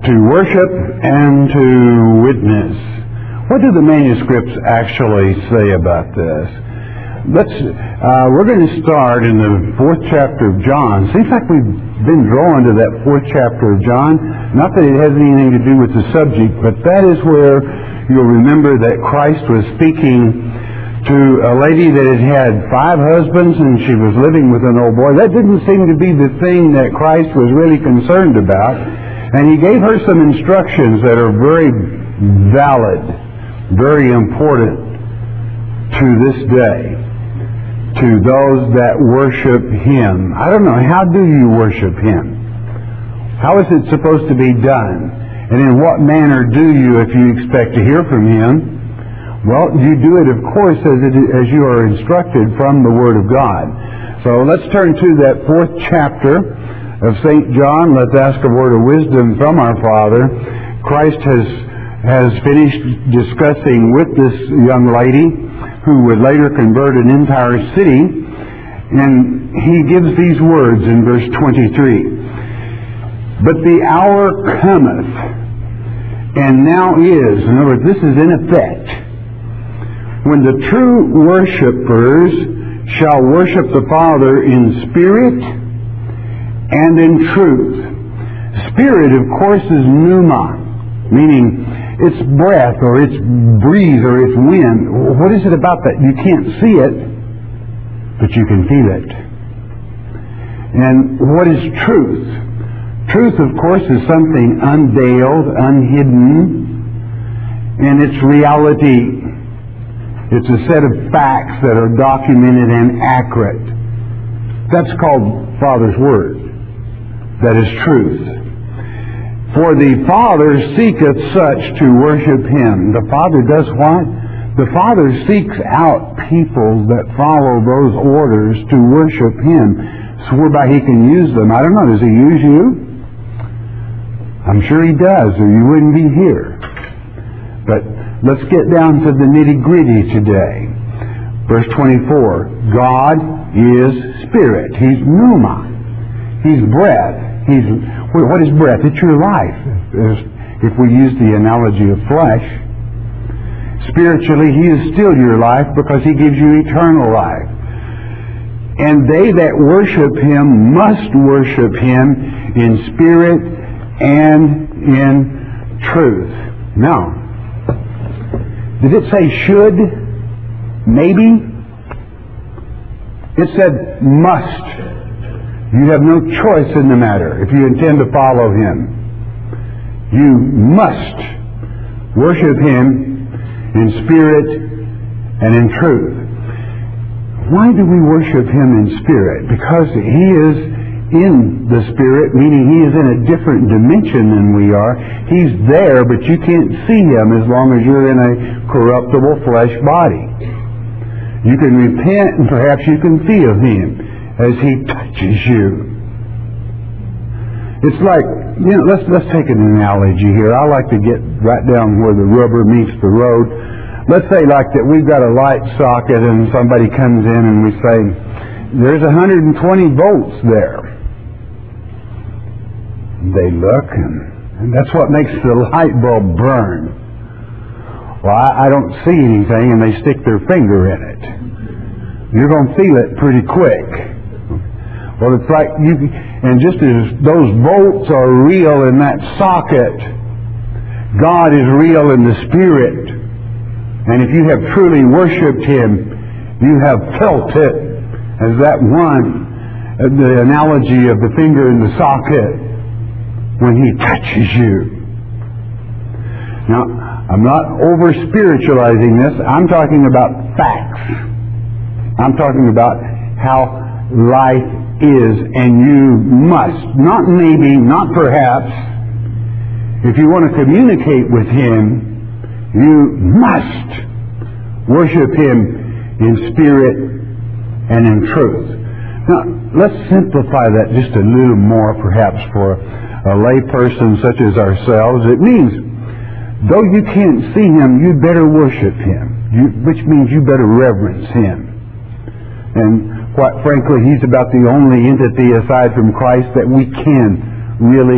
to worship and to witness. What do the manuscripts actually say about this? We're going to start in the 4th chapter of John. Seems like we've been drawn to that 4th chapter of John. Not that it has anything to do with the subject, but that is where you'll remember that Christ was speaking to a lady that had 5 husbands and she was living with an old boy. That didn't seem to be the thing that Christ was really concerned about. And he gave her some instructions that are very valid, very important to this day, to those that worship Him. I don't know, how do you worship Him? How is it supposed to be done? And in what manner do you, if you expect to hear from Him? Well, you do it, of course, as you are instructed from the Word of God. So let's turn to that 4th chapter of St. John. Let's ask a word of wisdom from our Father. Christ has finished discussing with this young lady who would later convert an entire city, and He gives these words in verse 23. But the hour cometh, and now is, in other words, this is in effect, when the true worshipers shall worship the Father in spirit and in truth. Spirit, of course, is pneuma, meaning it's breath or it's breeze or it's wind. What is it about that? You can't see it, but you can feel it. And what is truth? Truth, of course, is something unveiled, unhidden, and it's reality. It's a set of facts that are documented and accurate. That's called Father's Word. That is truth. For the Father seeketh such to worship Him. The Father does what? The Father seeks out people that follow those orders to worship Him, so whereby He can use them. I don't know, does He use you? I'm sure He does, or you wouldn't be here. But let's get down to the nitty-gritty today. Verse 24, God is Spirit. He's pneuma. He's breath. What is breath? It's your life, if we use the analogy of flesh. Spiritually, He is still your life because He gives you eternal life. And they that worship Him must worship Him in spirit and in truth. Now, did it say should? Maybe? It said must. You have no choice in the matter if you intend to follow Him. You must worship Him in spirit and in truth. Why do we worship Him in spirit? Because He is in the Spirit, meaning He is in a different dimension than we are. He's there, but you can't see Him as long as you're in a corruptible flesh body. You can repent and perhaps you can feel Him as He touches you. It's like, let's take an analogy here. I like to get right down where the rubber meets the road. Let's say like that we've got a light socket and somebody comes in and we say, there's 120 volts there. They look, and that's what makes the light bulb burn. Well, I don't see anything, and they stick their finger in it. You're going to feel it pretty quick. Well, it's like and just as those bolts are real in that socket, God is real in the Spirit. And if you have truly worshipped Him, you have felt it as that one, the analogy of the finger in the socket, when He touches you. Now, I'm not over-spiritualizing this. I'm talking about facts. I'm talking about how life is, and you must, not maybe, not perhaps, if you want to communicate with Him, you must worship Him in spirit and in truth. Now, let's simplify that just a little more, perhaps, for a lay person such as ourselves. It means, though you can't see Him, you better worship Him, which means you better reverence Him. And quite frankly, He's about the only entity aside from Christ that we can really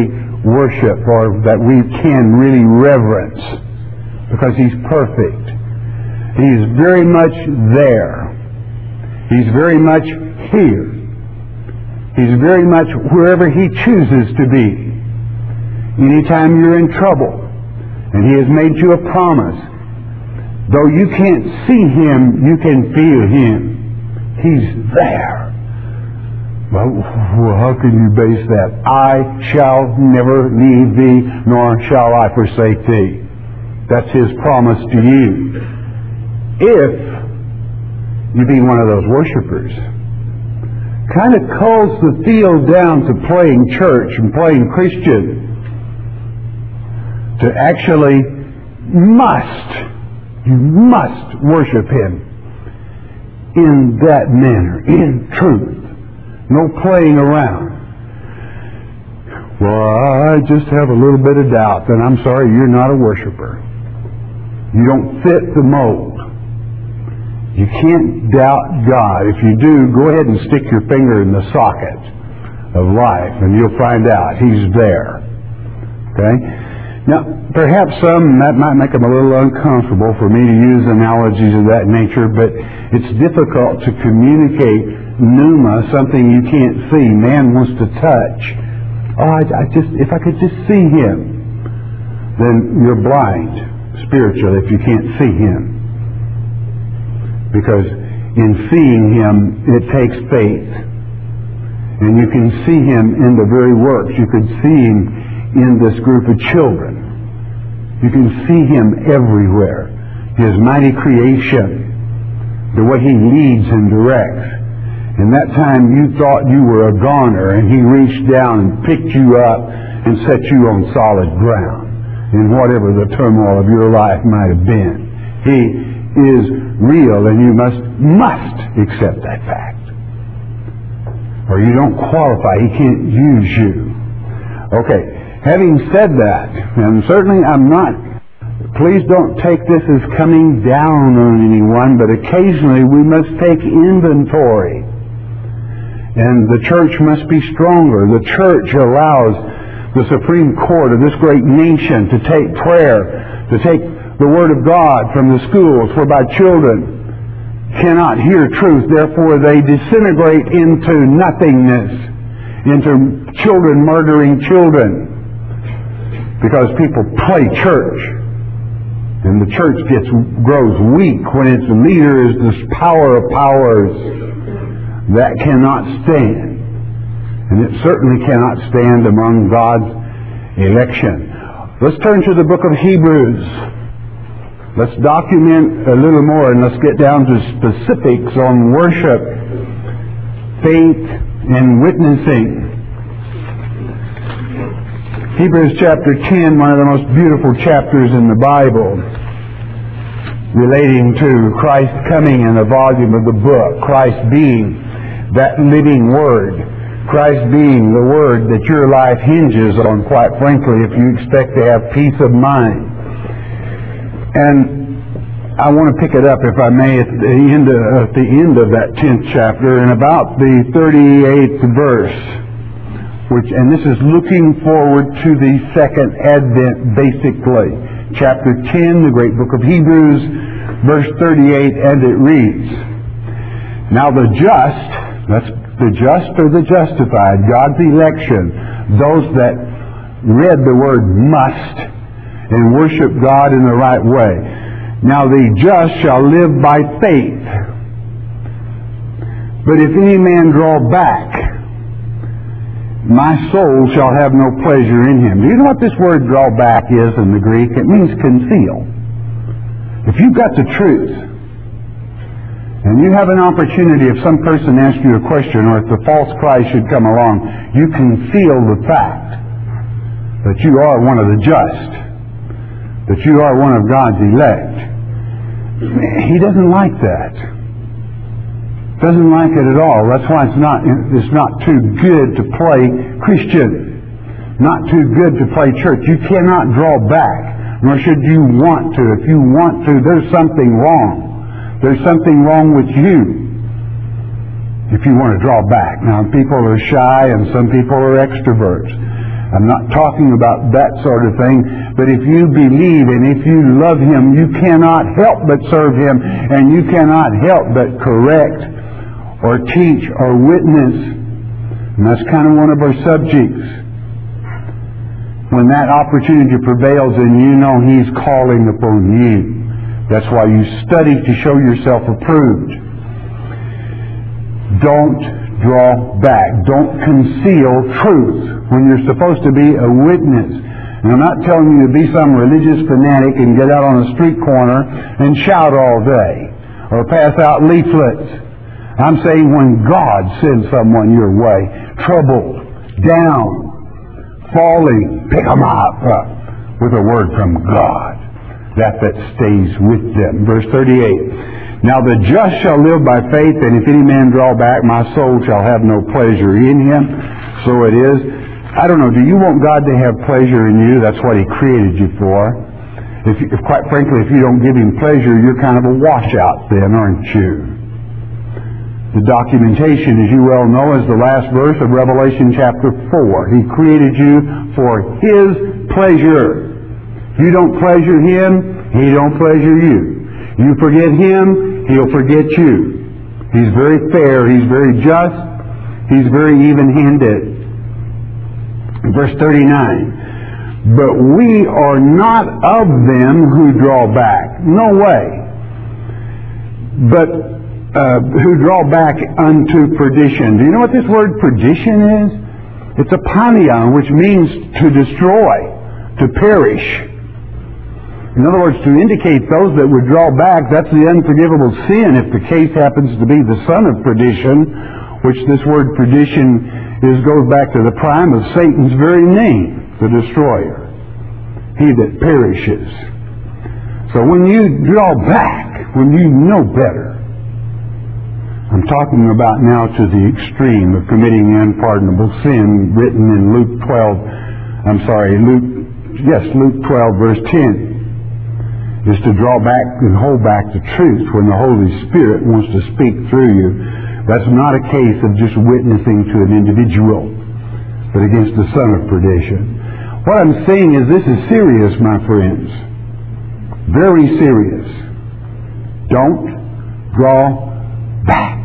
worship or that we can really reverence, because He's perfect. He's very much there. He's very much here. He's very much wherever He chooses to be. Anytime you're in trouble and He has made you a promise, though you can't see Him, you can feel Him. He's there. Well, how can you base that? I shall never leave thee, nor shall I forsake thee. That's His promise to you. If you be one of those worshipers. Kind of culls the field down to playing church and playing Christian. To actually you must worship Him in that manner, in truth. No playing around. Well, I just have a little bit of doubt. Then I'm sorry, you're not a worshiper. You don't fit the mold. You can't doubt God. If you do, go ahead and stick your finger in the socket of life and you'll find out He's there. Okay? Now, perhaps that might make them a little uncomfortable for me to use analogies of that nature, but it's difficult to communicate pneuma, something you can't see. Man wants to touch. Oh, if I could just see Him. Then you're blind spiritually if you can't see Him. Because in seeing Him, it takes faith. And you can see Him in the very works. You could see Him in this group of children. You can see Him everywhere. His mighty creation. The way He leads and directs. And that time you thought you were a goner, and He reached down and picked you up and set you on solid ground in whatever the turmoil of your life might have been. He is real, and you must accept that fact. Or you don't qualify. He can't use you. Okay, having said that, and certainly please don't take this as coming down on anyone, but occasionally we must take inventory. And the church must be stronger. The church allows the Supreme Court of this great nation to take prayer, to take the Word of God from the schools, whereby children cannot hear truth. Therefore, they disintegrate into nothingness, into children murdering children, because people play church. And the church grows weak when its leader is this power of powers. That cannot stand. And it certainly cannot stand among God's election. Let's turn to the book of Hebrews. Let's document a little more and let's get down to specifics on worship, faith, and witnessing. Hebrews chapter 10, one of the most beautiful chapters in the Bible, relating to Christ coming in the volume of the book, Christ being that living Word, Christ being the Word that your life hinges on, quite frankly, if you expect to have peace of mind. And I want to pick it up, if I may, at the end of that 10th chapter, and about the 38th verse, and this is looking forward to the second advent, basically. Chapter 10, the great book of Hebrews, verse 38, and it reads, Now the just, that's the just or the justified, God's election, those that read the word must and worship God in the right way. Now the just shall live by faith. But if any man draw back, my soul shall have no pleasure in him. Do you know what this word draw back is in the Greek? It means conceal. If you've got the truth, and you have an opportunity, if some person asks you a question, or if the false Christ should come along, you conceal the fact that you are one of the just, that you are one of God's elect. He doesn't like that. Doesn't like it at all. That's why it's not too good to play Christian. Not too good to play church. You cannot draw back, nor should you want to. If you want to, there's something wrong. There's something wrong with you if you want to draw back. Now, people are shy and some people are extroverts. I'm not talking about that sort of thing, but if you believe and if you love Him, you cannot help but serve Him, and you cannot help but correct or teach or witness. And that's kind of one of our subjects. When that opportunity prevails and you know He's calling upon you, that's why you study to show yourself approved. Don't draw back. Don't conceal truth when you're supposed to be a witness. And I'm not telling you to be some religious fanatic and get out on a street corner and shout all day or pass out leaflets. I'm saying when God sends someone your way, troubled, down, falling, pick them up with a word from God. That stays with them. Verse 38. Now the just shall live by faith, and if any man draw back, my soul shall have no pleasure in him. So it is. I don't know, do you want God to have pleasure in you? That's what He created you for. If quite frankly, if you don't give Him pleasure, you're kind of a washout then, aren't you? The documentation, as you well know, is the last verse of Revelation chapter 4. He created you for His pleasure. You don't pleasure Him, He don't pleasure you. You forget Him, He'll forget you. He's very fair, He's very just, He's very even-handed. Verse 39. But we are not of them who draw back. No way. But who draw back unto perdition. Do you know what this word perdition is? It's a panion, which means to destroy, to perish. In other words, to indicate those that would draw back, that's the unforgivable sin if the case happens to be the son of perdition, which this word perdition goes back to the prime of Satan's very name, the destroyer, he that perishes. So when you draw back, when you know better, I'm talking about now to the extreme of committing unpardonable sin written in Luke 12 verse 10. Is to draw back and hold back the truth when the Holy Spirit wants to speak through you. That's not a case of just witnessing to an individual, but against the son of perdition. What I'm saying is this is serious, my friends. Very serious. Don't draw back.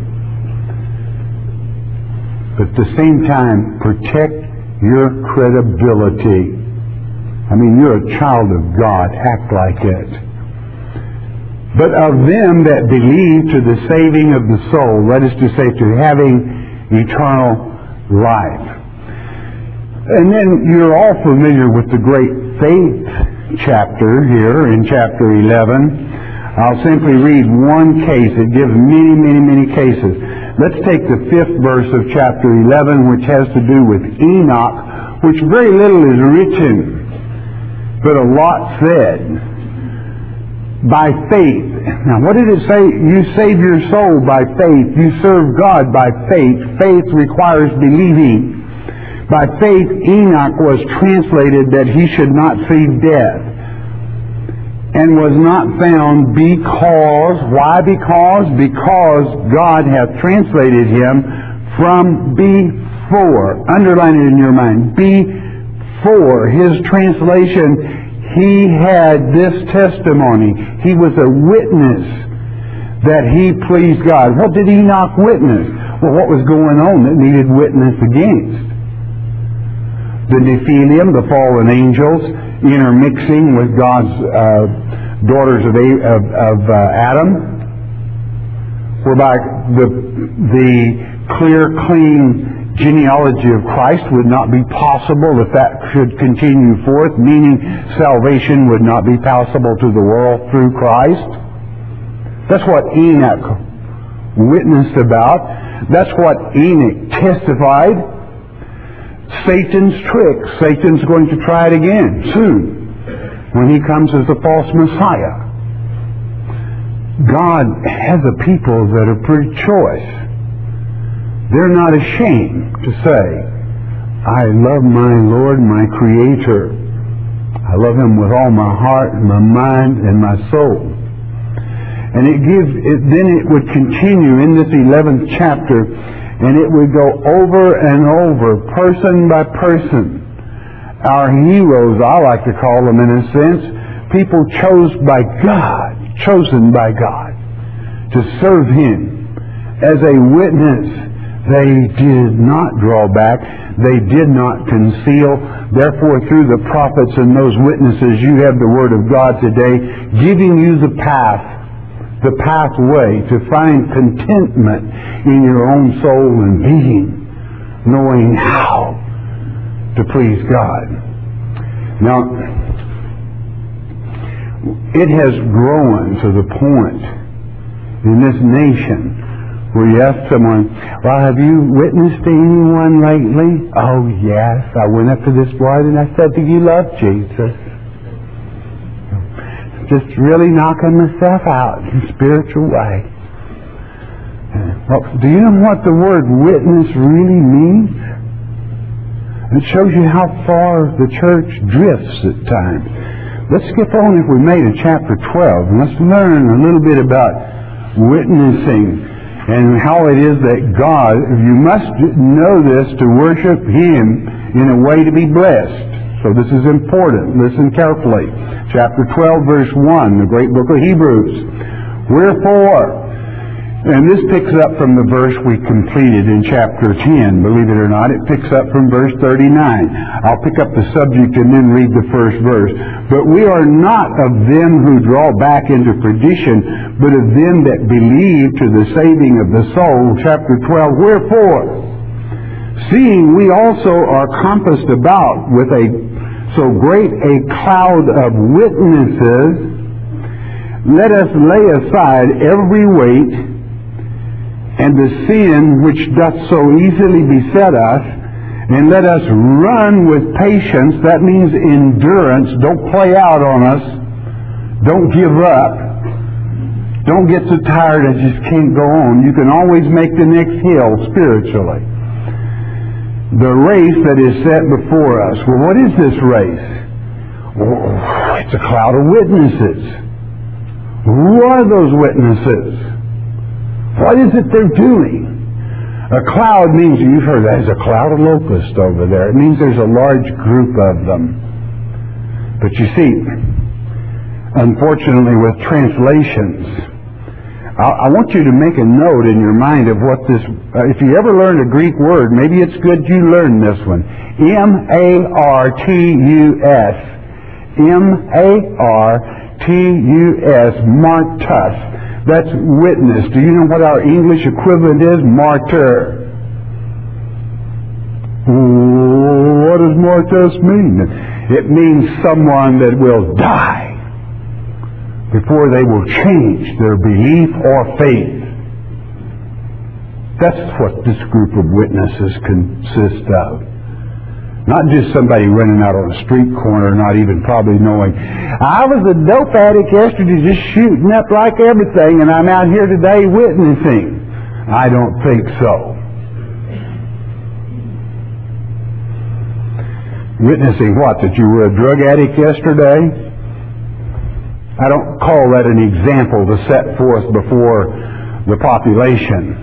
But at the same time, protect your credibility. I mean, you're a child of God. Act like it. But of them that believe to the saving of the soul, that is to say, to having eternal life. And then you're all familiar with the great faith chapter here in chapter 11. I'll simply read one case. It gives many, many, many cases. Let's take the 5th verse of chapter 11, which has to do with Enoch, which very little is written, but a lot said. By faith. Now, what did it say? You save your soul by faith. You serve God by faith. Faith requires believing. By faith, Enoch was translated that he should not see death, and was not found because, why because? Because God hath translated him from before. Underline it in your mind. Before his translation, he had this testimony. He was a witness that he pleased God. What did Enoch witness? Well, what was going on that needed witness against? The Nephilim, the fallen angels, intermixing with God's daughters of Adam, whereby the clear, clean genealogy of Christ would not be possible if that should continue forth, meaning salvation would not be possible to the world through Christ. That's what Enoch witnessed about. That's what Enoch testified. Satan's trick. Satan's going to try it again soon when he comes as the false Messiah. God has a people that are pretty choice. They're not ashamed to say, I love my Lord, my Creator. I love Him with all my heart and my mind and my soul. And then it would continue in this 11th chapter, and it would go over and over, person by person, our heroes, I like to call them in a sense, people chosen by God to serve Him as a witness. They did not draw back. They did not conceal. Therefore, through the prophets and those witnesses, you have the Word of God today giving you the pathway to find contentment in your own soul and being, knowing how to please God. Now, it has grown to the point in this nation where you ask someone, well, have you witnessed to anyone lately? Oh, yes. I went up to this boy and I said, do you love Jesus? Just really knocking myself out in a spiritual way. Well, do you know what the word witness really means? It shows you how far the church drifts at times. Let's skip on, if we may, to chapter 12. And let's learn a little bit about witnessing and how it is that God, you must know this to worship Him in a way to be blessed. So this is important. Listen carefully. Chapter 12, verse 1, the great book of Hebrews. Wherefore, and this picks up from the verse we completed in chapter 10. Believe it or not, it picks up from verse 39. I'll pick up the subject and then read the first verse. But we are not of them who draw back into perdition, but of them that believe to the saving of the soul. Chapter 12, wherefore, seeing we also are compassed about with so great a cloud of witnesses, let us lay aside every weight and the sin which doth so easily beset us, and let us run with patience. That means endurance. Don't play out on us. Don't give up. Don't get so tired I just can't go on. You can always make the next hill spiritually. The race that is set before us. Well, what is this race? Oh, it's a cloud of witnesses. Who are those witnesses? What is it they're doing? A cloud means, you've heard that, there's a cloud of locusts over there. It means there's a large group of them. But you see, unfortunately with translations, I want you to make a note in your mind of what this, if you ever learned a Greek word, maybe it's good you learn this one. M-A-R-T-U-S. M-A-R-T-U-S. Martus. That's witness. Do you know what our English equivalent is? Martyr. What does martyrs mean? It means someone that will die before they will change their belief or faith. That's what this group of witnesses consists of. Not just somebody running out on a street corner, not even probably knowing, I was a dope addict yesterday just shooting up like everything, and I'm out here today witnessing. I don't think so. Witnessing what? That you were a drug addict yesterday? I don't call that an example to set forth before the population.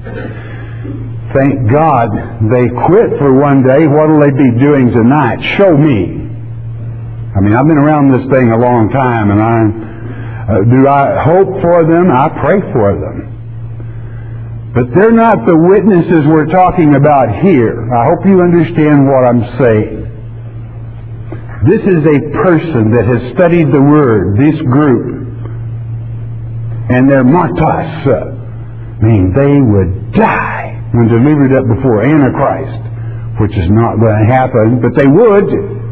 Thank God they quit for one day. What will they be doing tonight? Show me. I mean, I've been around this thing a long time, and do I hope for them? I pray for them. But they're not the witnesses we're talking about here. I hope you understand what I'm saying. This is a person that has studied the Word, this group. And they're martyrs. I mean, they would die when delivered up before Antichrist, which is not going to happen, but they would.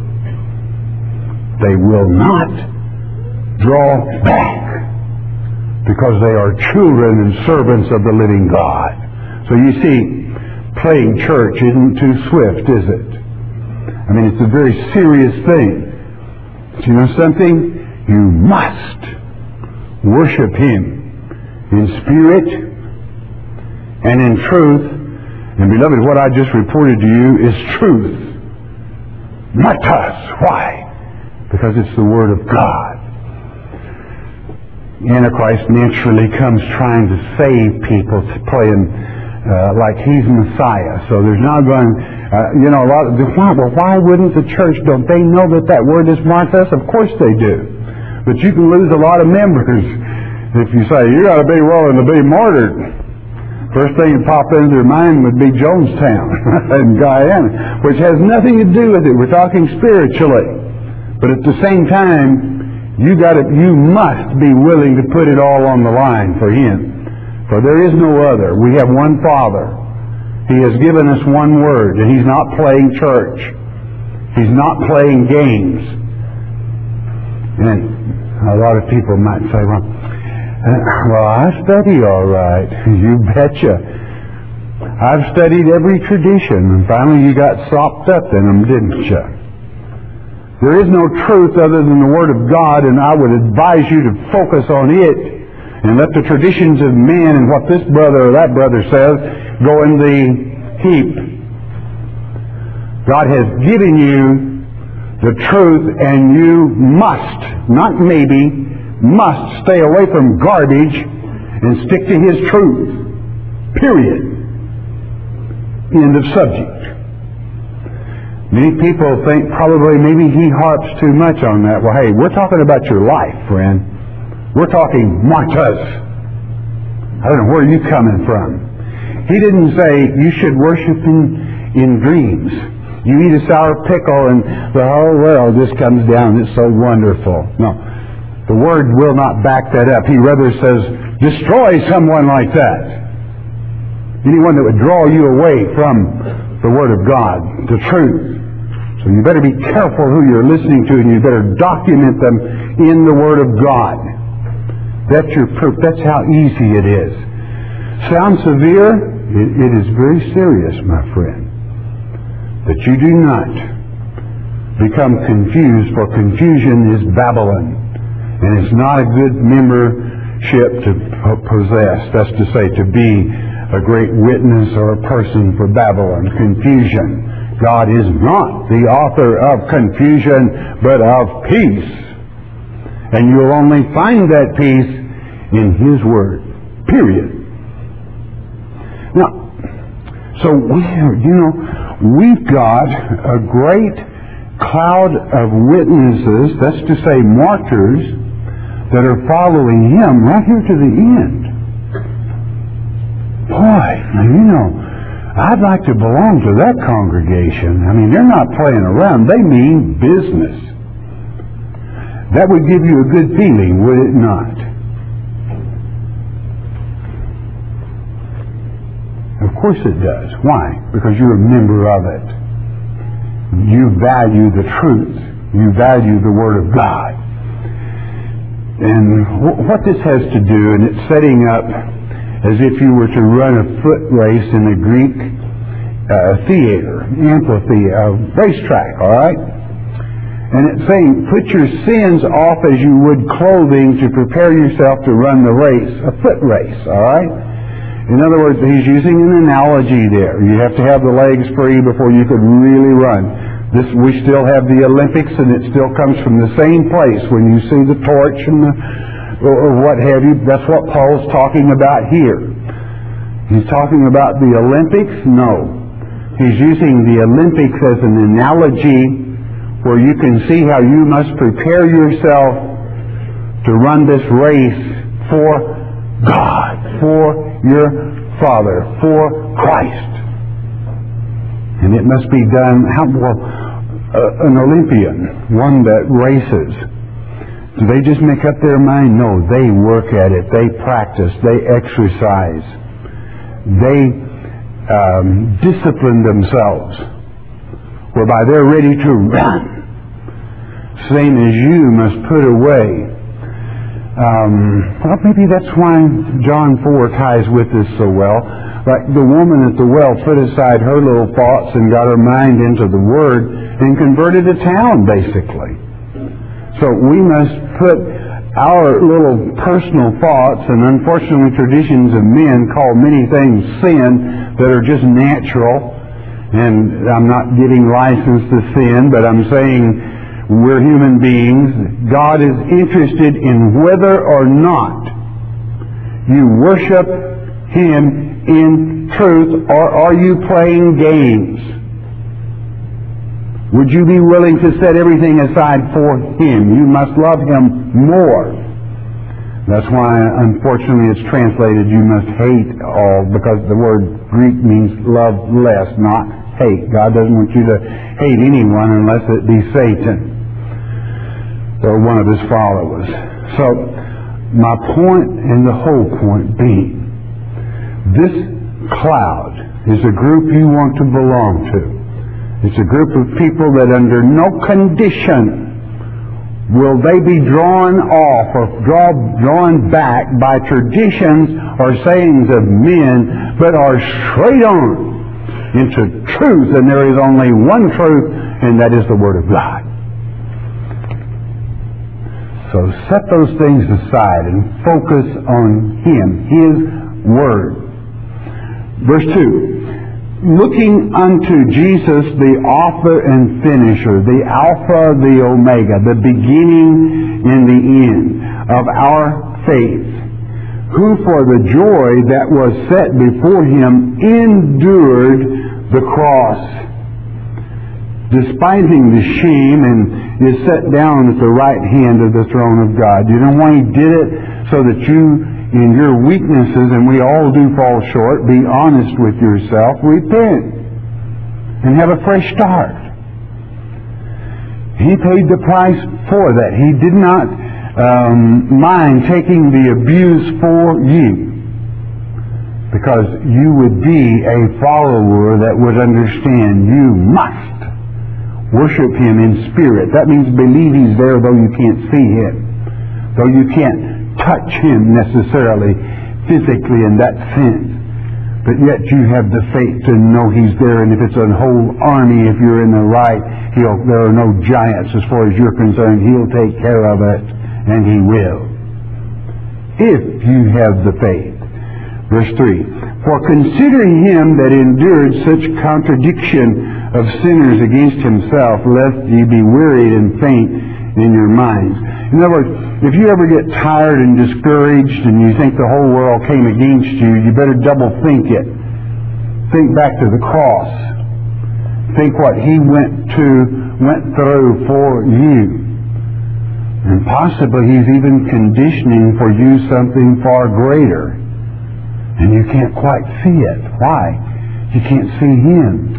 They will not draw back because they are children and servants of the living God. So you see, playing church isn't too swift, is it? I mean, it's a very serious thing. But you know something? You must worship Him in spirit and in truth. And beloved, what I just reported to you is truth. Not us. Why? Because it's the Word of God. Antichrist naturally comes trying to save people, playing like he's Messiah. So there's not going, a lot of, why wouldn't the church, don't they know that that word is Martha? Of course they do. But you can lose a lot of members if you say, you got to be willing to be martyred. First thing that pop into their mind would be Jonestown and Guyana, which has nothing to do with it. We're talking spiritually. But at the same time, you must be willing to put it all on the line for Him. For there is no other. We have one Father. He has given us one Word, and He's not playing church. He's not playing games. And a lot of people might say, well, I study all right. You betcha. I've studied every tradition, and finally you got sopped up in them, didn't you? There is no truth other than the Word of God, and I would advise you to focus on it and let the traditions of men and what this brother or that brother says go in the heap. God has given you the truth, and you must, not maybe, must stay away from garbage and stick to His truth. Period. End of subject. Many people think probably maybe he harps too much on that. Well, hey, we're talking about your life, friend. We're talking Marthas. I don't know where you're coming from. He didn't say you should worship in dreams. You eat a sour pickle and the whole world just comes down. It's so wonderful. No. The Word will not back that up. He rather says, destroy someone like that. Anyone that would draw you away from the Word of God, the truth. So you better be careful who you're listening to, and you better document them in the Word of God. That's your proof. That's how easy it is. Sounds severe? It is very serious, my friend. That you do not become confused, for confusion is Babylon. And it's not a good membership to possess. That's to say, to be a great witness or a person for Babylon. Confusion. God is not the author of confusion, but of peace. And you'll only find that peace in His Word. Period. Now, so we've got a great cloud of witnesses, that's to say martyrs, that are following Him right here to the end. Boy, I'd like to belong to that congregation. I mean, they're not playing around. They mean business. That would give you a good feeling, would it not? Of course it does. Why? Because you're a member of it. You value the truth. You value the Word of God. And what this has to do, and it's setting up as if you were to run a foot race in a Greek theater, amphitheater, racetrack, all right? And it's saying, put your sins off as you would clothing to prepare yourself to run the race, a foot race, all right? In other words, he's using an analogy there. You have to have the legs free before you could really run. We still have the Olympics, and it still comes from the same place. When you see the torch and or what have you, that's what Paul's talking about here. He's talking about the Olympics? No. He's using the Olympics as an analogy where you can see how you must prepare yourself to run this race for God, for your Father, for Christ. And it must be done, an Olympian, one that races, do they just make up their mind? No, they work at it, they practice, they exercise, they discipline themselves, whereby they're ready to run. Same as you must put away. Well, maybe that's why John 4 ties with this so well. Like the woman at the well put aside her little thoughts and got her mind into the Word and converted a town, basically. So we must put our little personal thoughts, and unfortunately traditions of men call many things sin that are just natural. And I'm not giving license to sin, but I'm saying we're human beings. God is interested in whether or not you worship Him in truth, or are you playing games? Would you be willing to set everything aside for Him? You must love Him more. That's why, unfortunately, it's translated, you must hate all, because the word Greek means love less, not hate. God doesn't want you to hate anyone unless it be Satan or one of his followers. So, my point and the whole point being, this cloud is a group you want to belong to. It's a group of people that under no condition will they be drawn off or drawn back by traditions or sayings of men, but are straight on into truth, and there is only one truth, and that is the Word of God. So set those things aside and focus on Him, His Word. Verse 2. Looking unto Jesus, the author and finisher, the Alpha, the Omega, the beginning and the end of our faith, who for the joy that was set before Him endured the cross, despising the shame, and is set down at the right hand of the throne of God. You know why He did it? So that you, in your weaknesses, and we all do fall short, be honest with yourself, repent, and have a fresh start. He paid the price for that. He did not mind taking the abuse for you, because you would be a follower that would understand you must worship Him in spirit. That means believe He's there though you can't see Him, though you can't touch Him necessarily physically in that sense, but yet you have the faith to know He's there, and if it's a whole army, if you're in the right, there are no giants as far as you're concerned. He'll take care of it, and He will, if you have the faith. Verse 3, for consider Him that endured such contradiction of sinners against Himself, lest ye be wearied and faint in your minds. In other words, if you ever get tired and discouraged and you think the whole world came against you, you better double think it. Think back to the cross. Think what He went through for you. And possibly He's even conditioning for you something far greater. And you can't quite see it. Why? You can't see Him.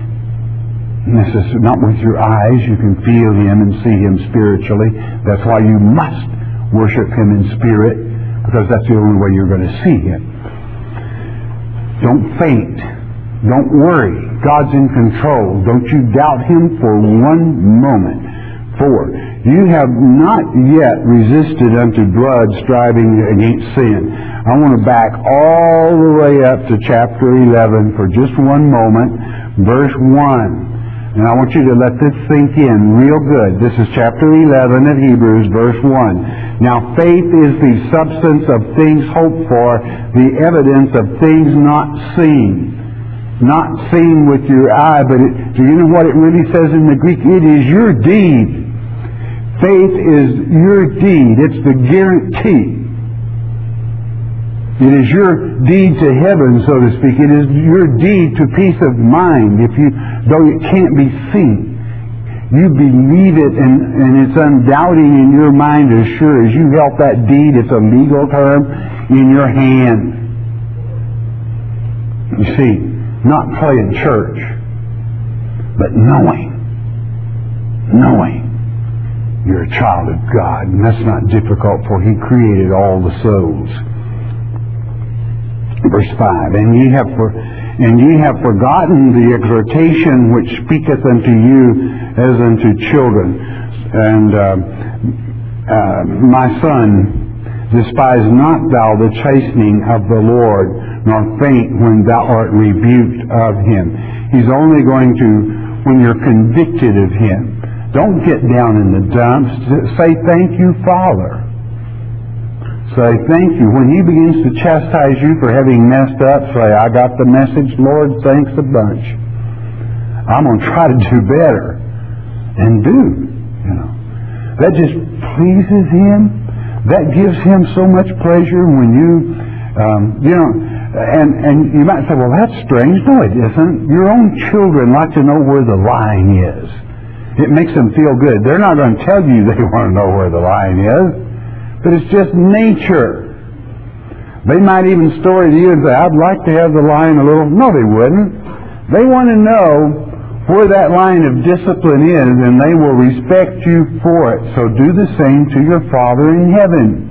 Not with your eyes. You can feel Him and see Him spiritually. That's why you must worship Him in spirit, because that's the only way you're going to see Him. Don't faint. Don't worry. God's in control. Don't you doubt Him for one moment. 4. You have not yet resisted unto blood, striving against sin. I want to back all the way up to chapter 11 for just one moment. Verse 1. And I want you to let this sink in real good. This is chapter 11 of Hebrews, verse 1. Now faith is the substance of things hoped for, the evidence of things not seen. Not seen with your eye, but do you know what it really says in the Greek? It is your deed. Faith is your deed. It's the guarantee. It is your deed to heaven, so to speak. It is your deed to peace of mind, though it can't be seen. You believe it, and it's undoubting in your mind as sure as you held that deed, it's a legal term, in your hand. You see, not playing church, but knowing you're a child of God. And that's not difficult, for He created all the souls. Verse 5, and ye have forgotten the exhortation which speaketh unto you as unto children. And my son, despise not thou the chastening of the Lord, nor faint when thou art rebuked of Him. He's only going to, when you're convicted of Him. Don't get down in the dumps. Say, thank you, Father. Say, thank you. When He begins to chastise you for having messed up, say, I got the message, Lord, thanks a bunch. I'm going to try to do better. And do. That just pleases Him. That gives Him so much pleasure when you And you might say, well, that's strange. No, it isn't. Your own children like to know where the line is. It makes them feel good. They're not going to tell you they want to know where the line is, but it's just nature. They might even story to you and say, I'd like to have the line a little. No, they wouldn't. They want to know where that line of discipline is, and they will respect you for it. So do the same to your Father in heaven.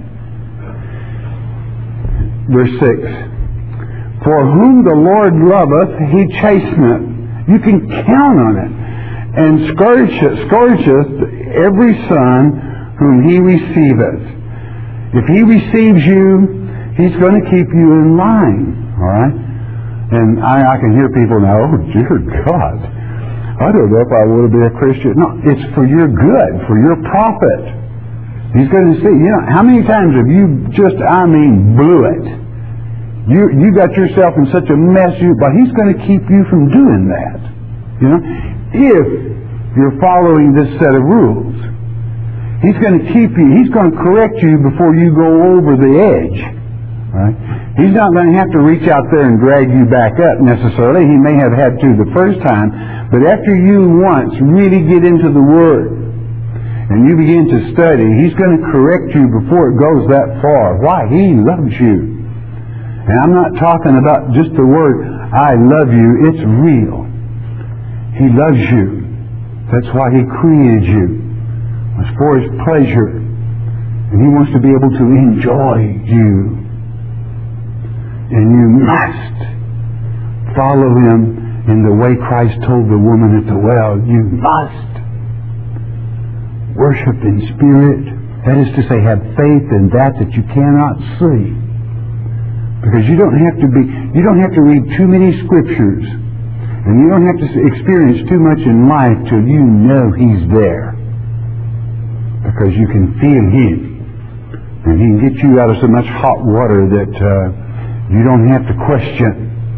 Verse 6. For whom the Lord loveth, He chasteneth. You can count on it. And scourgeth every son whom He receiveth. If He receives you, He's going to keep you in line. All right? And I can hear people now, oh, dear God, I don't know if I want to be a Christian. No, it's for your good, for your profit. He's going to see. You know, how many times have you just, blew it? You got yourself in such a mess, but He's going to keep you from doing that. You know, if you're following this set of rules, He's going to keep you. He's going to correct you before you go over the edge. Right? He's not going to have to reach out there and drag you back up necessarily. He may have had to the first time, but after you once really get into the Word and you begin to study, He's going to correct you before it goes that far. Why? He loves you. And I'm not talking about just the word, I love you. It's real. He loves you. That's why He created you. It's for His pleasure. And He wants to be able to enjoy you. And you must follow Him in the way Christ told the woman at the well. You must worship in spirit. That is to say, have faith in that you cannot see. Because you don't have to read too many scriptures, and you don't have to experience too much in life till you know He's there. Because you can feel Him, and He can get you out of so much hot water that you don't have to question.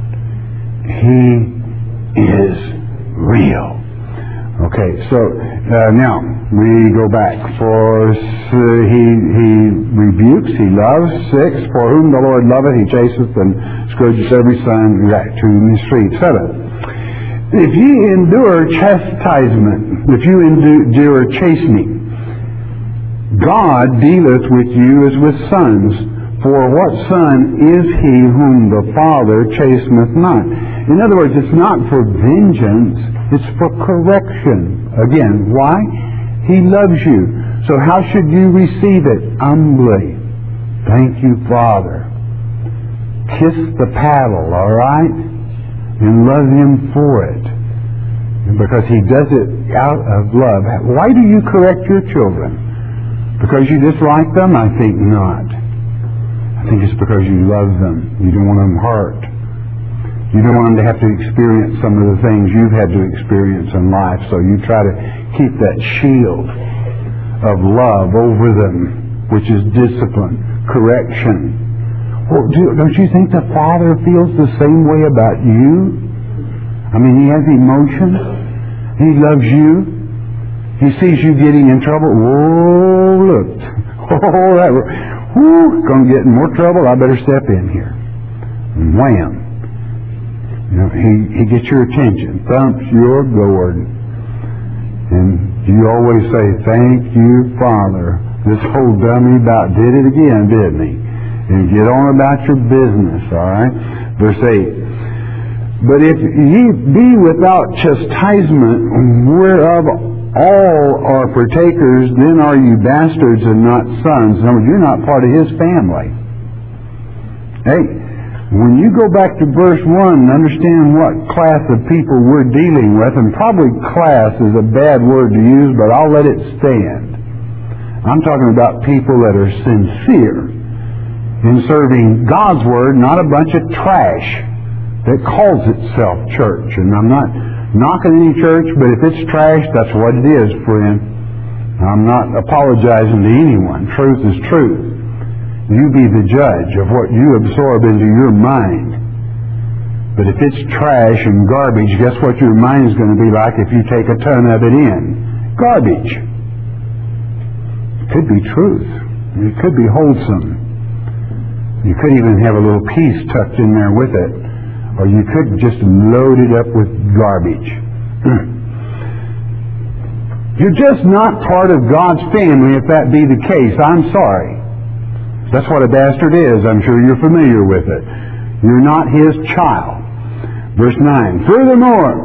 He is real. Okay, so now we go back. For He rebukes, He loves. 6. For whom the Lord loveth, He chasteth and scourges every son to mistreat. 7. If ye endure chastisement, if you endure chastening, God dealeth with you as with sons. For what son is he whom the Father chasteneth not? In other words, it's not for vengeance, it's for correction. Again, why? He loves you. So how should you receive it? Humbly. Thank you, Father. Kiss the paddle, all right? And love Him for it. Because He does it out of love. Why do you correct your children? Because you dislike them? I think not. I think it's because you love them. You don't want them hurt. You don't want them to have to experience some of the things you've had to experience in life. So you try to keep that shield of love over them, which is discipline, correction. Well, don't you think the Father feels the same way about you? I mean, He has emotion. He loves you. He sees you getting in trouble. Whoa, look. Oh, that... going to get in more trouble. I better step in here. And wham. You know, he gets your attention. Thumps your gourd. And you always say, thank you, Father. This whole dummy about did it again, didn't he? And get on about your business, all right? Verse 8. But if ye be without chastisement, whereof all are partakers, then are you bastards and not sons. In other words, you're not part of His family. Hey, when you go back to verse 1 and understand what class of people we're dealing with, and probably class is a bad word to use, but I'll let it stand. I'm talking about people that are sincere in serving God's Word, not a bunch of trash that calls itself church. And I'm not knocking any church, but if it's trash, that's what it is, friend. I'm not apologizing to anyone. Truth is truth. You be the judge of what you absorb into your mind. But if it's trash and garbage, guess what your mind is going to be like if you take a ton of it in? Garbage. It could be truth. It could be wholesome. You could even have a little piece tucked in there with it, or you could just load it up with garbage. You're just not part of God's family if that be the case. I'm sorry. That's what a bastard is. I'm sure you're familiar with it. You're not His child. Verse 9. Furthermore,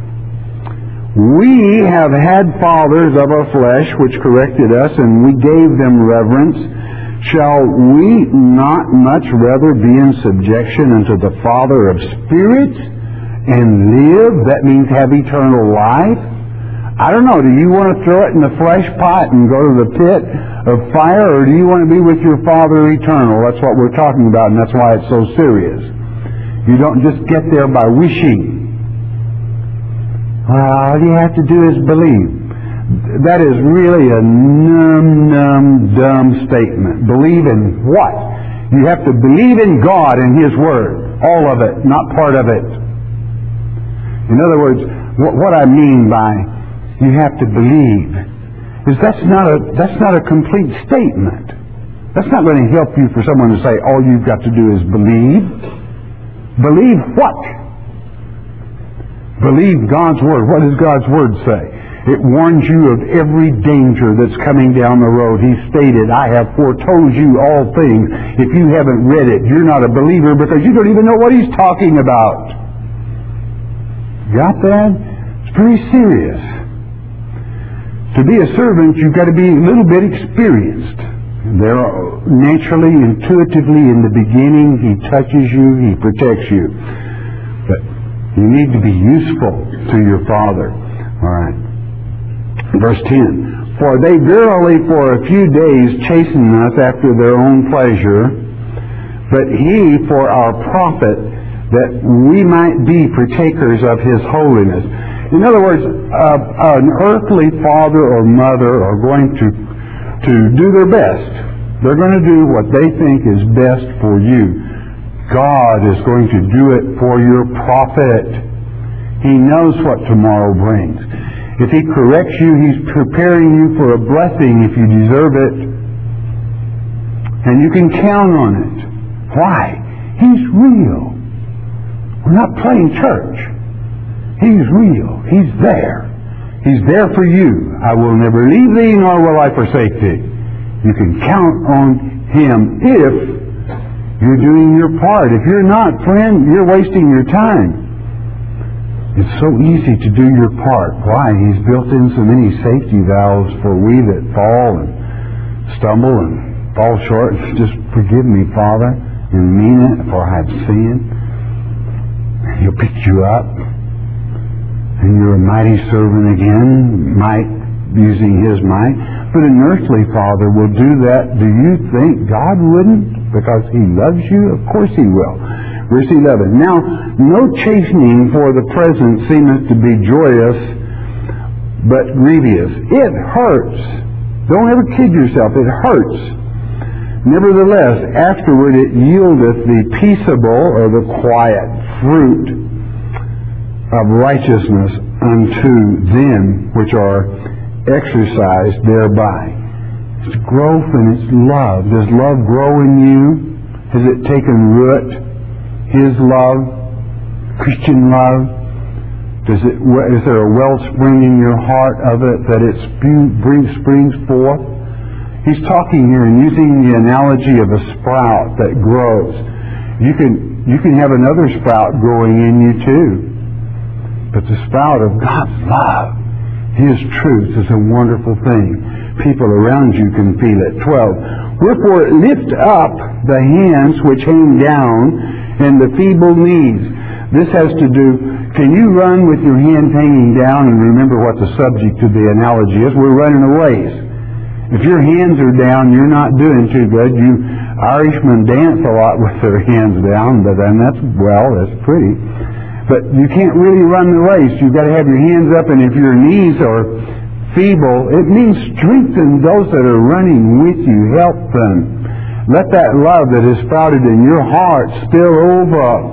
we have had fathers of our flesh which corrected us, and we gave them reverence. Shall we not much rather be in subjection unto the Father of spirits and live? That means have eternal life. I don't know, do you want to throw it in the flesh pot and go to the pit of fire, or do you want to be with your Father eternal? That's what we're talking about, and that's why it's so serious. You don't just get there by wishing. Well, all you have to do is believe. That is really a dumb statement. Believe in what? You have to believe in God and His Word. All of it, not part of it. In other words, what I mean by you have to believe is that's not a complete statement. That's not going to help you for someone to say, all you've got to do is believe. Believe what? Believe God's Word. What does God's Word say? It warns you of every danger that's coming down the road. He stated, I have foretold you all things. If you haven't read it, you're not a believer because you don't even know what He's talking about. Got that? It's pretty serious. To be a servant, you've got to be a little bit experienced. There are naturally, intuitively, in the beginning, He touches you, He protects you. But you need to be useful to your Father. All right. Verse 10. For they verily for a few days chasten us after their own pleasure, but He for our profit, that we might be partakers of His holiness. In other words, an earthly father or mother are going to do their best. They're going to do what they think is best for you. God is going to do it for your profit. He knows what tomorrow brings. If He corrects you, He's preparing you for a blessing if you deserve it. And you can count on it. Why? He's real. We're not playing church. He's real. He's there. He's there for you. I will never leave thee, nor will I forsake thee. You can count on Him if you're doing your part. If you're not, friend, you're wasting your time. It's so easy to do your part. Why? He's built in so many safety valves for we that fall and stumble and fall short. Just forgive me, Father, and mean it, for I have sinned. He'll pick you up. And you're a mighty servant again, using His might. But an earthly father will do that. Do you think God wouldn't? Because He loves you? Of course He will. Verse 11. Now, no chastening for the present seemeth to be joyous, but grievous. It hurts. Don't ever kid yourself. It hurts. Nevertheless, afterward it yieldeth the peaceable or the quiet fruit of righteousness unto them which are exercised thereby. It's growth and it's love. Does love grow in you? Has it taken root? His love? Christian love? Is there a wellspring in your heart of it that it springs forth? He's talking here and using the analogy of a sprout that grows. You can have another sprout growing in you too. But the sprout of God's love, His truth, is a wonderful thing. People around you can feel it. 12. Wherefore lift up the hands which hang down and the feeble knees. This has to do, can you run with your hands hanging down? And remember what the subject of the analogy is. We're running a race. If your hands are down, you're not doing too good. Irishmen dance a lot with their hands down, but then that's pretty. But you can't really run the race. You've got to have your hands up, and if your knees are feeble, it means strengthen those that are running with you. Help them. Let that love that is sprouted in your heart spill over.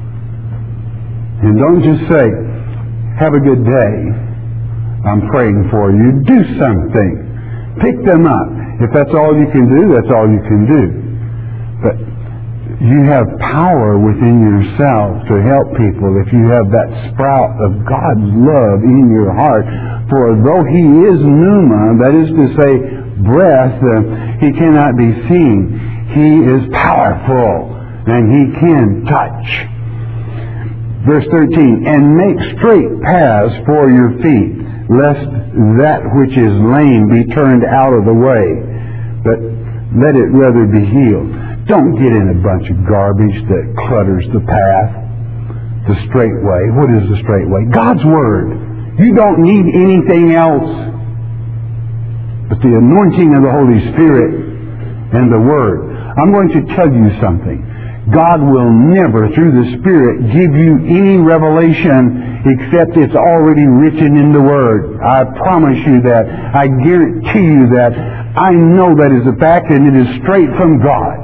And don't just say, have a good day. I'm praying for you. Do something. Pick them up. If that's all you can do, that's all you can do. But You have power within yourself to help people if you have that sprout of God's love in your heart. For though He is pneuma, that is to say, breath, He cannot be seen. He is powerful, and He can touch. Verse 13, and make straight paths for your feet, lest that which is lame be turned out of the way, but let it rather be healed. Don't get in a bunch of garbage that clutters the path, the straight way. What is the straight way? God's Word. You don't need anything else but the anointing of the Holy Spirit and the Word. I'm going to tell you something. God will never, through the Spirit, give you any revelation except it's already written in the Word. I promise you that. I guarantee you that. I know that is a fact, and it is straight from God.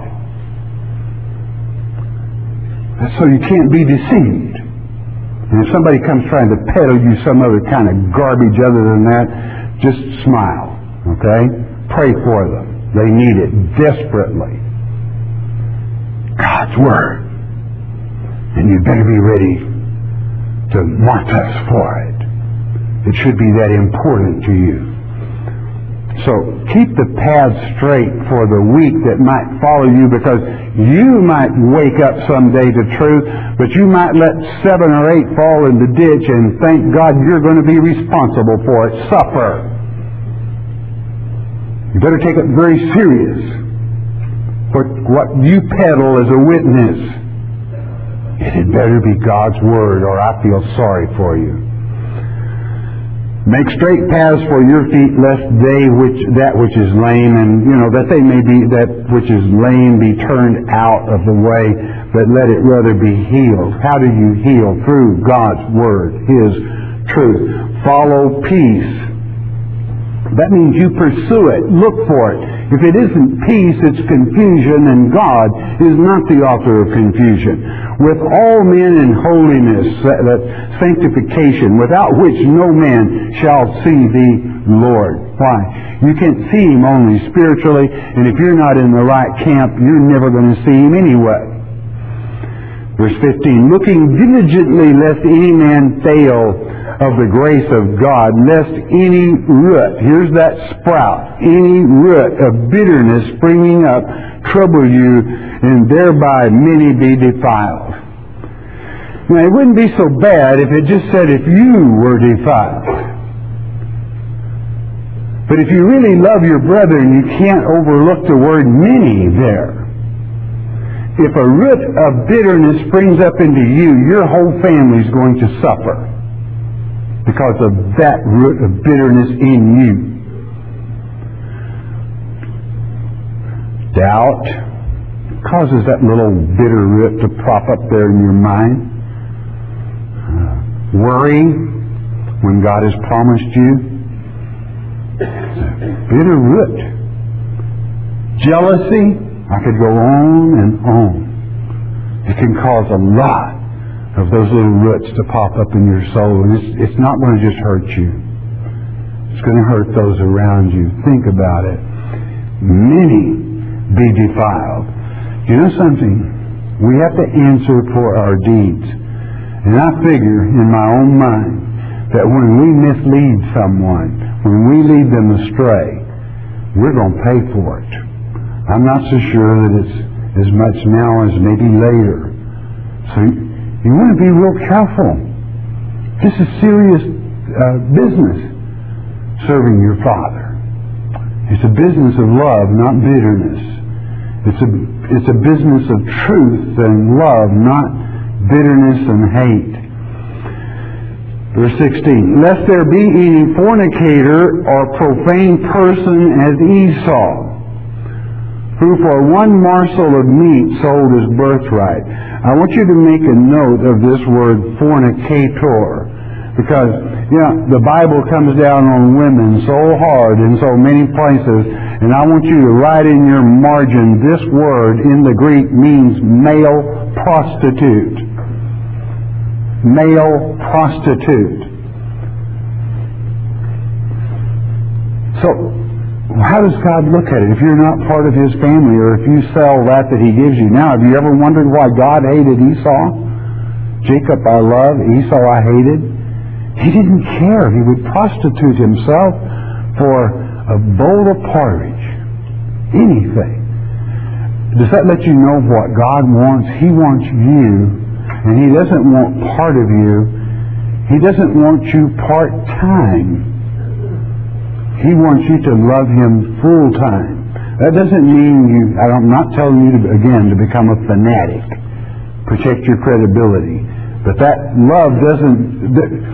So you can't be deceived. And if somebody comes trying to peddle you some other kind of garbage other than that, just smile, okay? Pray for them. They need it desperately. God's Word. And you better be ready to mark us for it. It should be that important to you. So keep the path straight for the weak that might follow you, because you might wake up someday to truth, but you might let 7 or 8 fall in the ditch and thank God you're going to be responsible for it. Suffer. You better take it very serious. What you peddle as a witness, it had better be God's Word, or I feel sorry for you. Make straight paths for your feet, lest that which is lame, and that which is lame be turned out of the way, but let it rather be healed. How do you heal? Through God's Word, His truth. Follow peace. That means you pursue it. Look for it. If it isn't peace, it's confusion, and God is not the author of confusion. With all men in holiness, that sanctification, without which no man shall see the Lord. Why? You can't see Him only spiritually, and if you're not in the right camp, you're never going to see Him anyway. Verse 15, looking diligently lest any man fail of the grace of God, lest any root, here's that sprout, any root of bitterness springing up trouble you, and thereby many be defiled. Now, it wouldn't be so bad if it just said if you were defiled. But if you really love your brethren, you can't overlook the word many there. If a root of bitterness springs up into you, your whole family is going to suffer because of that root of bitterness in you. Doubt causes that little bitter root to prop up there in your mind. Worry when God has promised you. Bitter root. Jealousy. I could go on and on. It can cause a lot of those little roots to pop up in your soul. And it's not going to just hurt you. It's going to hurt those around you. Think about it. Many be defiled. You know something? We have to answer for our deeds. And I figure in my own mind that when we mislead someone, when we lead them astray, we're going to pay for it. I'm not so sure that it's as much now as maybe later. So you want to be real careful. This is serious business, serving your Father. It's a business of love, not bitterness. It's a business of truth and love, not bitterness and hate. Verse 16, lest there be any fornicator or profane person as Esau, who for one morsel of meat sold his birthright. I want you to make a note of this word fornicator, because the Bible comes down on women so hard in so many places, and I want you to write in your margin, this word in the Greek means male prostitute. Male prostitute. So How does God look at it if you're not part of His family, or if you sell that He gives you? Now, have you ever wondered why God hated Esau? Jacob I love, Esau I hated. He didn't care. He would prostitute himself for a bowl of porridge. Anything. Does that let you know what God wants? He wants you, and He doesn't want part of you. He doesn't want you part-time. He wants you to love Him full-time. That doesn't mean I'm not telling you, to become a fanatic. Protect your credibility. But that love doesn't...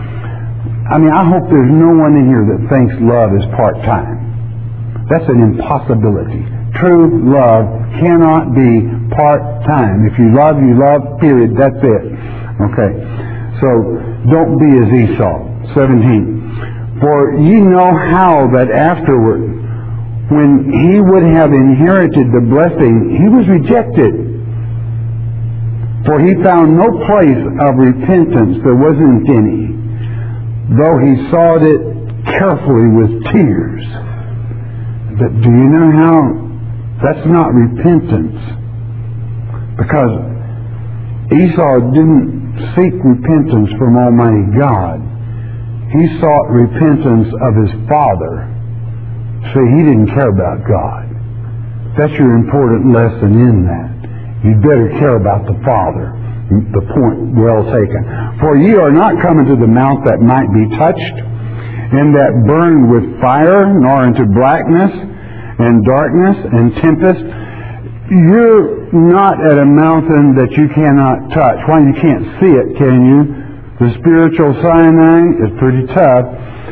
I hope there's no one in here that thinks love is part-time. That's an impossibility. True love cannot be part-time. If you love, period. That's it. Okay. So, don't be as Esau. 17. For ye know how that afterward, when he would have inherited the blessing, he was rejected. For he found no place of repentance, there wasn't any, though he sought it carefully with tears. But do you know how that's not repentance? Because Esau didn't seek repentance from Almighty God. He sought repentance of his father. See, he didn't care about God. That's your important lesson in that. You better care about the Father. The point well taken. For ye are not come into the mount that might be touched, and that burned with fire, nor into blackness, and darkness, and tempest. You're not at a mountain that you cannot touch. Why, you can't see it, can you? The spiritual Sinai is pretty tough.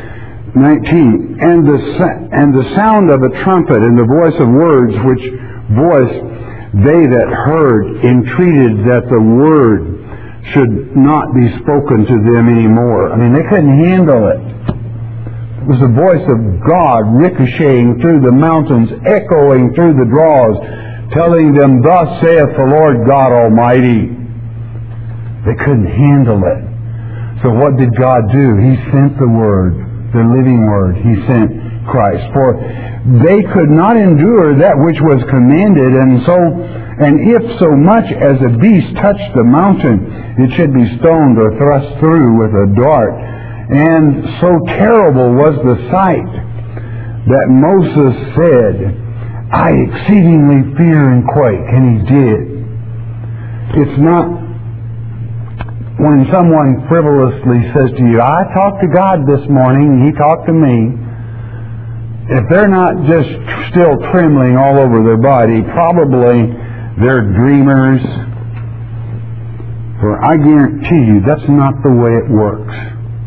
19. And the sound of a trumpet and the voice of words, which voice they that heard entreated that the word should not be spoken to them anymore. They couldn't handle it. It was the voice of God ricocheting through the mountains, echoing through the draws, telling them, thus saith the Lord God Almighty. They couldn't handle it. So what did God do? He sent the Word, the living Word. He sent Christ. For they could not endure that which was commanded, and if so much as a beast touched the mountain, it should be stoned or thrust through with a dart. And so terrible was the sight that Moses said, I exceedingly fear and quake. And he did. It's not when someone frivolously says to you, I talked to God this morning, He talked to me. If they're not just still trembling all over their body, probably they're dreamers. For I guarantee you, that's not the way it works.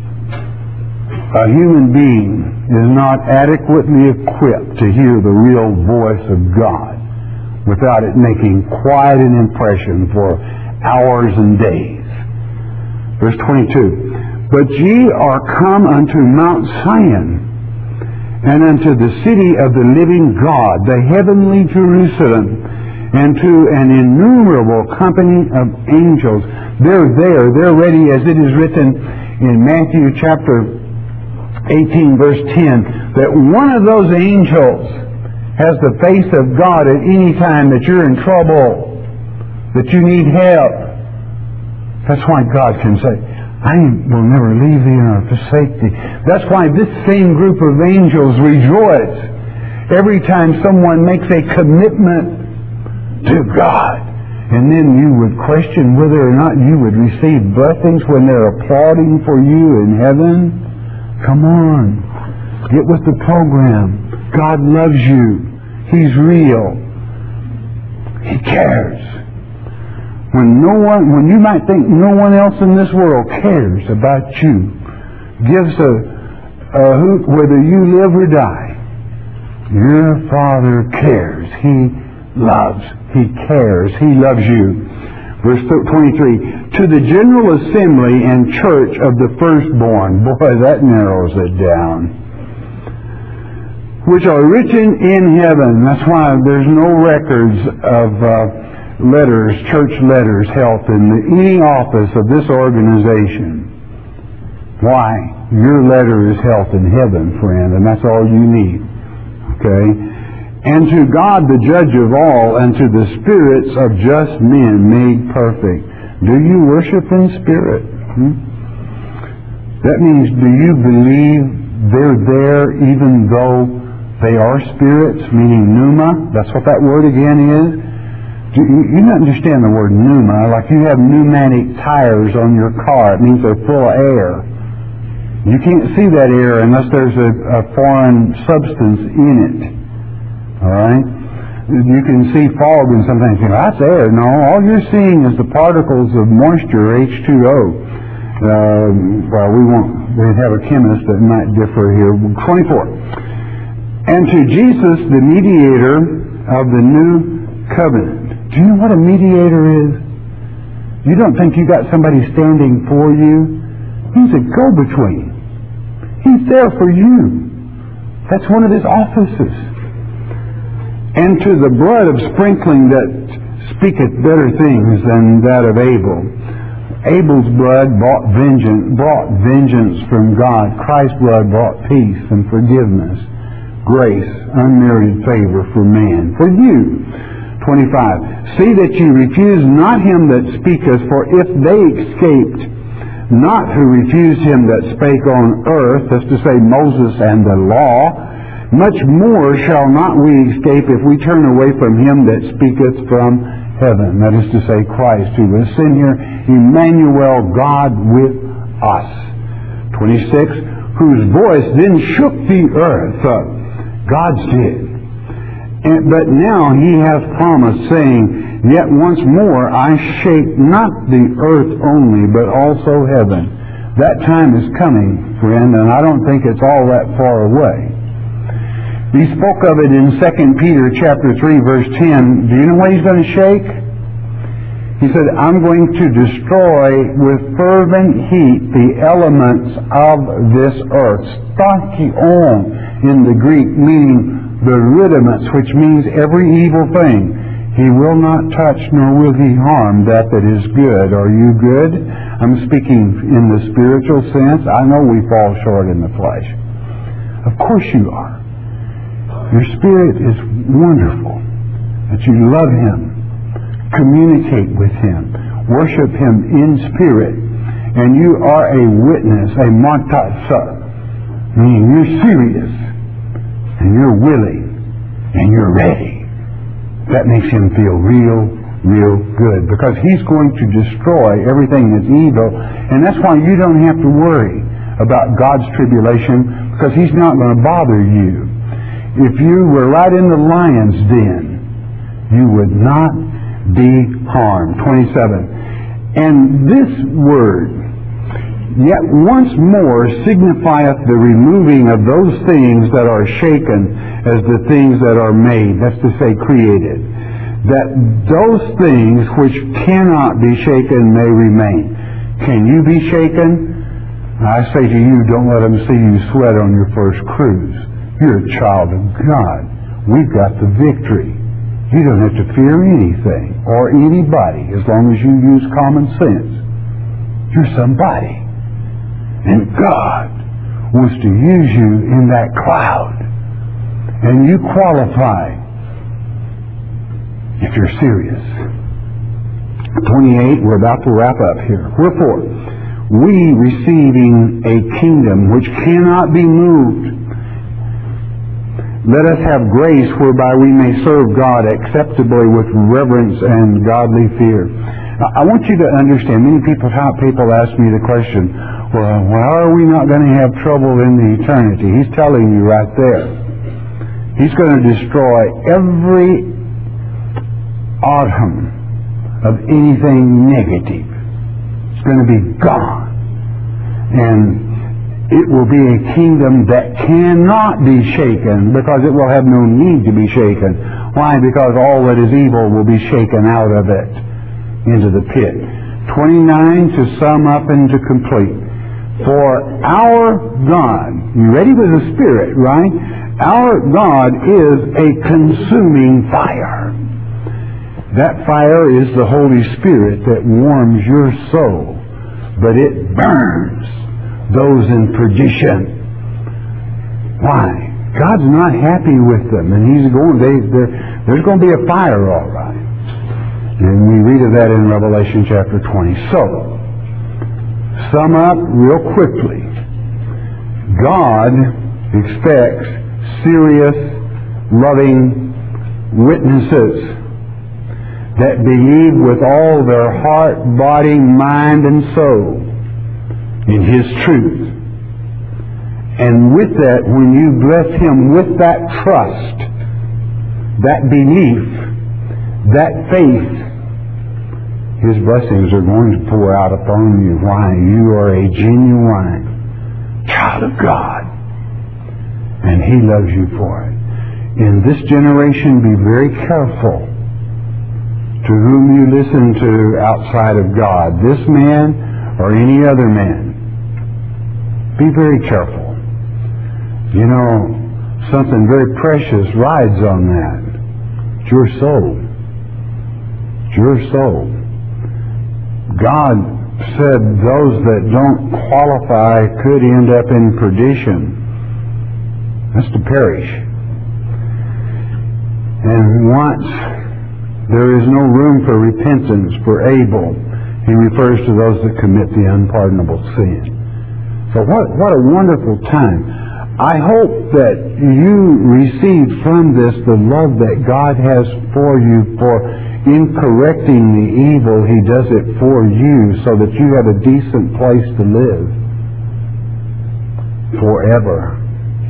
A human being is not adequately equipped to hear the real voice of God without it making quite an impression for hours and days. Verse 22, But ye are come unto Mount Zion, and unto the city of the living God, the heavenly Jerusalem, and to an innumerable company of angels. They're ready, as it is written in Matthew chapter 18, verse 10, that one of those angels has the face of God at any time that you're in trouble, that you need help. That's why God can say, I will never leave thee nor forsake thee. That's why this same group of angels rejoice every time someone makes a commitment to God. And then you would question whether or not you would receive blessings when they're applauding for you in heaven. Come on. Get with the program. God loves you. He's real. He cares. When you might think no one else in this world cares about you, gives a hoot whether you live or die, your Father cares. He loves. He cares. He loves you. Verse 23, to the general assembly and church of the firstborn. Boy, that narrows it down. Which are written in heaven. That's why there's no records of letters, church letters, held in any office of this organization. Why? Your letter is held in heaven, friend, and that's all you need. Okay? And to God the judge of all, and to the spirits of just men made perfect. Do you worship in spirit? That means, do you believe they're there even though they are spirits, meaning pneuma? That's what that word again is. Do you understand the word pneuma? Like you have pneumatic tires on your car. It means they're full of air. You can't see that air unless there's a foreign substance in it. All right? You can see fog and sometimes you think, that's air. No, all you're seeing is the particles of moisture, H2O. Well, we'd have a chemist that might differ here. 24. And to Jesus, the mediator of the new covenant. Do you know what a mediator is? You don't think you got somebody standing for you? He's a go-between. He's there for you. That's one of his offices. And to the blood of sprinkling that speaketh better things than that of Abel. Abel's blood brought vengeance from God. Christ's blood brought peace and forgiveness, grace, unmerited favor for man. For you. 25. See that you refuse not him that speaketh, for if they escaped not who refused him that spake on earth, that's to say Moses and the law, much more shall not we escape if we turn away from him that speaketh from heaven. That is to say, Christ, who was sent here, Emmanuel, God with us. 26. Whose voice then shook the earth. God's did. But now he hath promised, saying, Yet once more I shake not the earth only, but also heaven. That time is coming, friend, and I don't think it's all that far away. He spoke of it in 2 Peter chapter 3, verse 10. Do you know what he's going to shake? He said, I'm going to destroy with fervent heat the elements of this earth. Stachion in the Greek, meaning the rudiments, which means every evil thing. He will not touch nor will he harm that is good. Are you good? I'm speaking in the spiritual sense. I know we fall short in the flesh. Of course you are. Your spirit is wonderful. That you love him. Communicate with him. Worship him in spirit. And you are a witness, a martatsa. Meaning you're serious. And you're willing. And you're ready. That makes him feel real good. Because he's going to destroy everything that's evil. And that's why you don't have to worry about God's tribulation. Because he's not going to bother you. If you were right in the lion's den, you would not be harmed. 27. And this word, yet once more, signifieth the removing of those things that are shaken as the things that are made. That's to say, created. That those things which cannot be shaken may remain. Can you be shaken? I say to you, don't let them see you sweat on your first cruise. You're a child of God. We've got the victory. You don't have to fear anything or anybody as long as you use common sense. You're somebody. And God wants to use you in that cloud. And you qualify if you're serious. 28, we're about to wrap up here. Wherefore, we receiving a kingdom which cannot be moved, let us have grace whereby we may serve God acceptably with reverence and godly fear. Now, I want you to understand, many people ask me the question, well, why are we not going to have trouble in the eternity? He's telling you right there. He's going to destroy every atom of anything negative. It's going to be gone. And it will be a kingdom that cannot be shaken because it will have no need to be shaken. Why? Because all that is evil will be shaken out of it into the pit. 29 to sum up and to complete. For our God, you ready with the Spirit, right? Our God is a consuming fire. That fire is the Holy Spirit that warms your soul, but it burns those in perdition. Why? God's not happy with them, and He's going. There's going to be a fire, all right. And we read of that in Revelation chapter 20. So, sum up real quickly. God expects serious, loving witnesses that believe with all their heart, body, mind, and soul in His truth. And with that, when you bless Him with that trust, that belief, that faith, His blessings are going to pour out upon you. Why? You are a genuine child of God. And He loves you for it. In this generation, be very careful to whom you listen to outside of God. This man or any other man. Be very careful. You know, something very precious rides on that. It's your soul. It's your soul. God said those that don't qualify could end up in perdition. That's to perish. And once there is no room for repentance for Abel, he refers to those that commit the unpardonable sin. So what a wonderful time. I hope that you receive from this the love that God has for you, for in correcting the evil, He does it for you so that you have a decent place to live forever.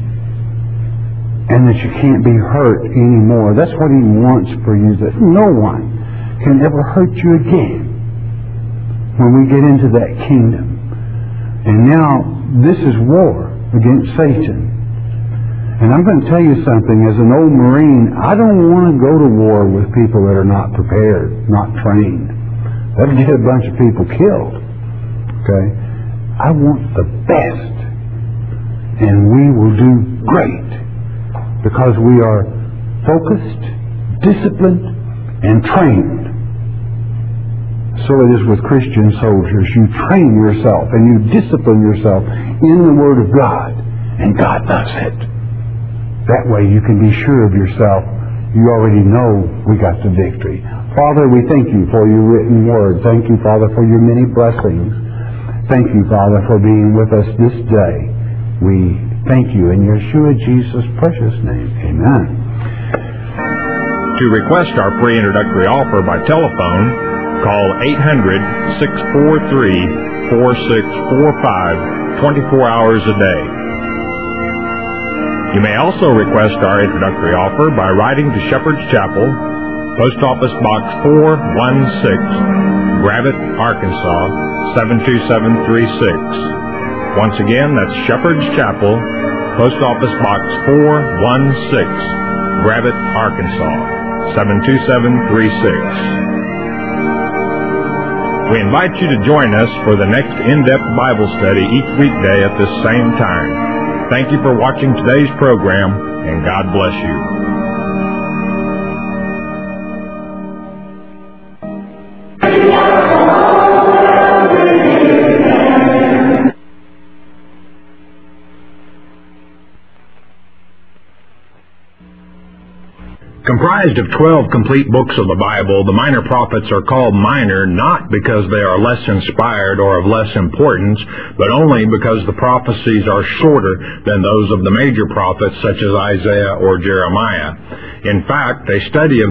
And that you can't be hurt anymore. That's what He wants for you, that no one can ever hurt you again when we get into that kingdom. And now, this is war against Satan. And I'm going to tell you something, as an old Marine, I don't want to go to war with people that are not prepared, not trained. That'll get a bunch of people killed. Okay? I want the best. And we will do great. Because we are focused, disciplined, and trained. So it is with Christian soldiers. You train yourself and you discipline yourself in the Word of God, and God loves it. That way you can be sure of yourself. You already know we got the victory. Father, we thank You for Your written Word. Thank You, Father, for Your many blessings. Thank You, Father, for being with us this day. We thank You in Yeshua Jesus' precious name. Amen. To request our free introductory offer by telephone, call 800-643-4645, 24 hours a day. You may also request our introductory offer by writing to Shepherd's Chapel, Post Office Box 416, Gravette, Arkansas, 72736. Once again, that's Shepherd's Chapel, Post Office Box 416, Gravette, Arkansas, 72736. We invite you to join us for the next in-depth Bible study each weekday at this same time. Thank you for watching today's program, and God bless you. Comprised of 12 complete books of the Bible, the minor prophets are called minor not because they are less inspired or of less importance, but only because the prophecies are shorter than those of the major prophets such as Isaiah or Jeremiah. In fact, a study of